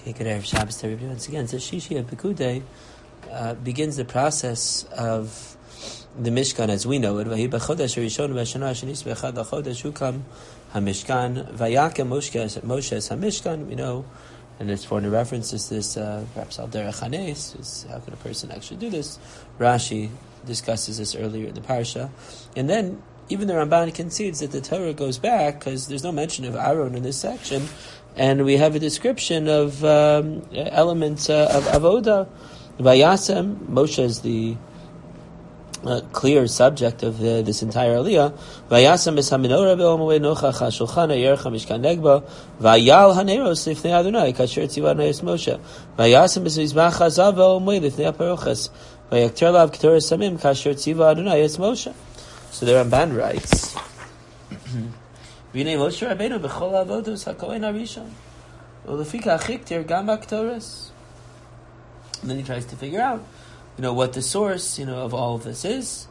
Okay, good Erev Shabbos to everybody. Once again, so Shishi Pekudei begins the process of the Mishkan as we know it. Vahi b'chodesh harishon v'shana shanis b'echad hachodesh hukam hamishkan vayakem Moshe es hamishkan. We know, and it's for the references this perhaps al derech hanes is how could a person actually do this. Rashi discusses this earlier in the parsha, and then even the Ramban concedes that the Torah goes back because there's no mention of Aaron in this section. And we have a description of elements of avoda. Vayasem, Moshe is the clear subject of this entire aliyah. Vayasem es hamenorah be'omawei nochach ha'shulchan ha'yerech ha'mishkan negba vayal haneros lifnei Adonai kasher tziva Adonai es Moshe vayasem es mizbach hazav be'omawei lifnei ha'paroches vayakter lav k'torah samim kasher tziva Adonai es Moshe. So the Ramban writes, V'nei Moshe Rabbeinu b'chol avodos ha'kohen harishon u'lefikach hiktir gam ha'ktoros. And then he tries to figure out, what the source, of all of this is.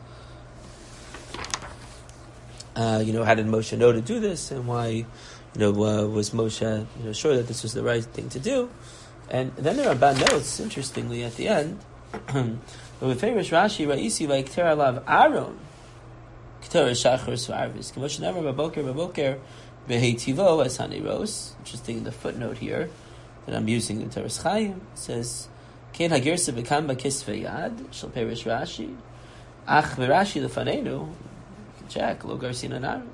How did Moshe know to do this, and why, was Moshe, sure that this was the right thing to do? And then the Ramban notes, interestingly, at the end, with famous Rashi, Ra'isi v'ikter alav Aaron. Interesting in the footnote here that I'm using in Teres Chaim, it says, Kein hagirsa bekam bakisve yad, shall perish Rashi, ach v'Rashi lefanenu, check, lo garsin Aaron.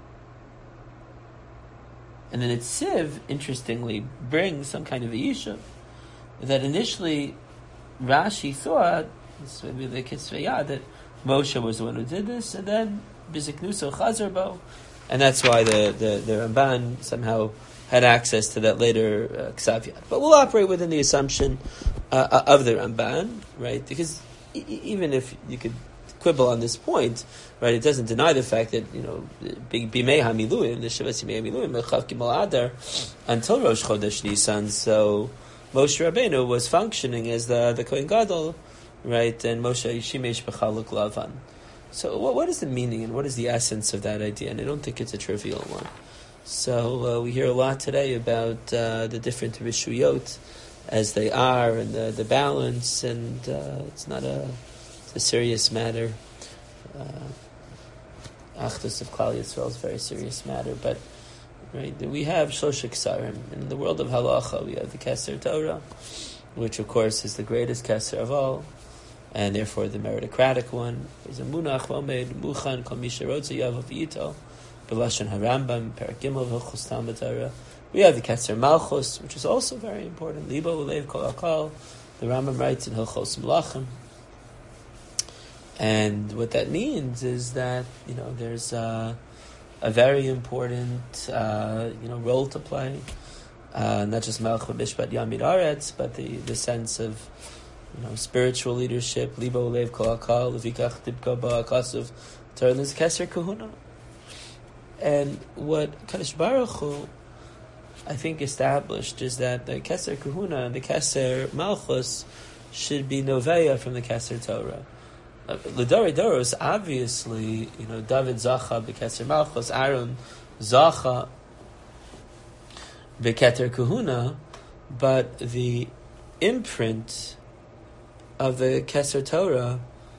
And then it's Siv, interestingly, brings some kind of a yishuv, that initially Rashi thought, this would be the kisve yad, that Moshe was the one who did this, and then Biziknuso Chazarbo, and that's why the Ramban somehow had access to that later Ksav Yad. But we'll operate within the assumption of the Ramban, right? Because even if you could quibble on this point, right, it doesn't deny the fact that, Bimei HaMiluim, the Shavas Bimei HaMiluim, Mechav Gimel Adar, until Rosh Chodesh Nisan, so Moshe Rabbeinu was functioning as the Kohen Gadol, right, and Moshe Shimesh B'chaluk Lavan. So what is the meaning and what is the essence of that idea? And I don't think it's a trivial one. So we hear a lot today about the different rishuyot as they are and the balance, and it's a serious matter. Achdus of Klal Yisrael is a very serious matter, but right, we have Shlosh Ksarim. In the world of halacha, we have the Keser Torah, which of course is the greatest Keser of all, and therefore the meritocratic one is a munach v'omed muchan kol misha rotza yavav yito b'lashon harambam perak gimel v'chos talmud Torah. We have the Ketzer Malchus, which is also very important. Libo ulev kol akal. The Rambam writes in Hilchos Melachim, and what that means is that there's a very important role to play, not just Melch v'Mishpat Yamid Aretz, but the sense of spiritual leadership, libo ulev kol akal, levikach tibka ba'akasav, Torah is Keser Kahuna. And what Kadosh Baruch Hu, I think, established is that the Keser Kahuna and the Keser Malchus should be noveya from the Keser Torah. L'dorei Doros, obviously, David Zacha b'Keser Malchus, Aaron Zacha b'Keter Kahuna, but the imprint of the Keser Torah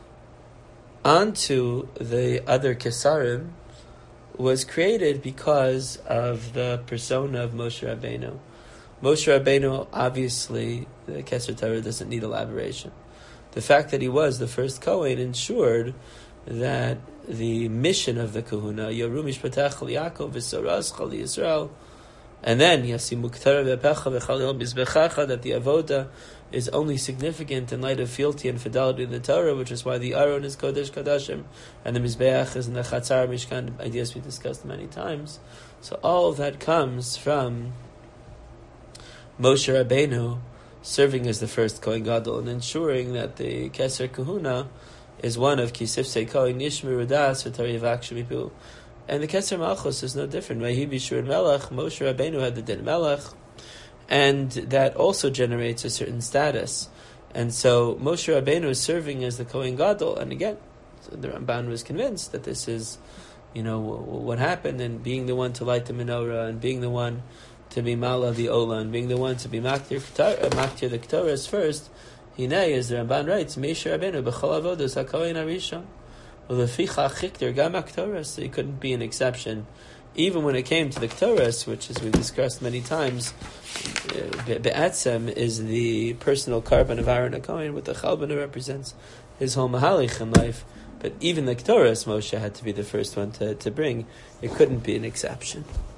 onto the other Kesarim was created because of the persona of Moshe Rabbeinu. Moshe Rabbeinu, obviously, the Keser Torah doesn't need elaboration. The fact that he was the first Kohen ensured that the mission of the Kahuna, Yoru Mishpatach Yaakov V'Soras Chal Yisrael, and then Yasimu K'tara V'Pecha V'Chalil Mizbechacha, that the avoda is only significant in light of fealty and fidelity in the Torah, which is why the Aron is Kodesh Kodashim, and the Mizbeach is in the Chatzar Mishkan, ideas we discussed many times. So all of that comes from Moshe Rabbeinu serving as the first Kohen Gadol and ensuring that the Keser Kahuna is one of Kisifsei Kohen Nishmi Rudas V'Torah Yivak Shemipu. And the Keser Malchus is no different. Vahi Bishur Melech, Moshe Rabbeinu had the Din Melech, and that also generates a certain status. And so Moshe Rabbeinu is serving as the Kohen Gadol, and again, the Ramban was convinced that this is, what happened, and being the one to light the menorah, and being the one to be Mala the Ola and being the one to be Maktir the Ketores first, Hine, as the Ramban writes, Moshe Rabbeinu b'chol avodos hakohen harishon. Uleficha chikter gam haktoras. So he couldn't be an exception. Even when it came to the Ketores, which, as we've discussed many times, Be'atzem is the personal carbon of Aaron HaKohen, what the Chalbana represents his whole Mahalich in life. But even the Ketores, Moshe had to be the first one to bring. It couldn't be an exception.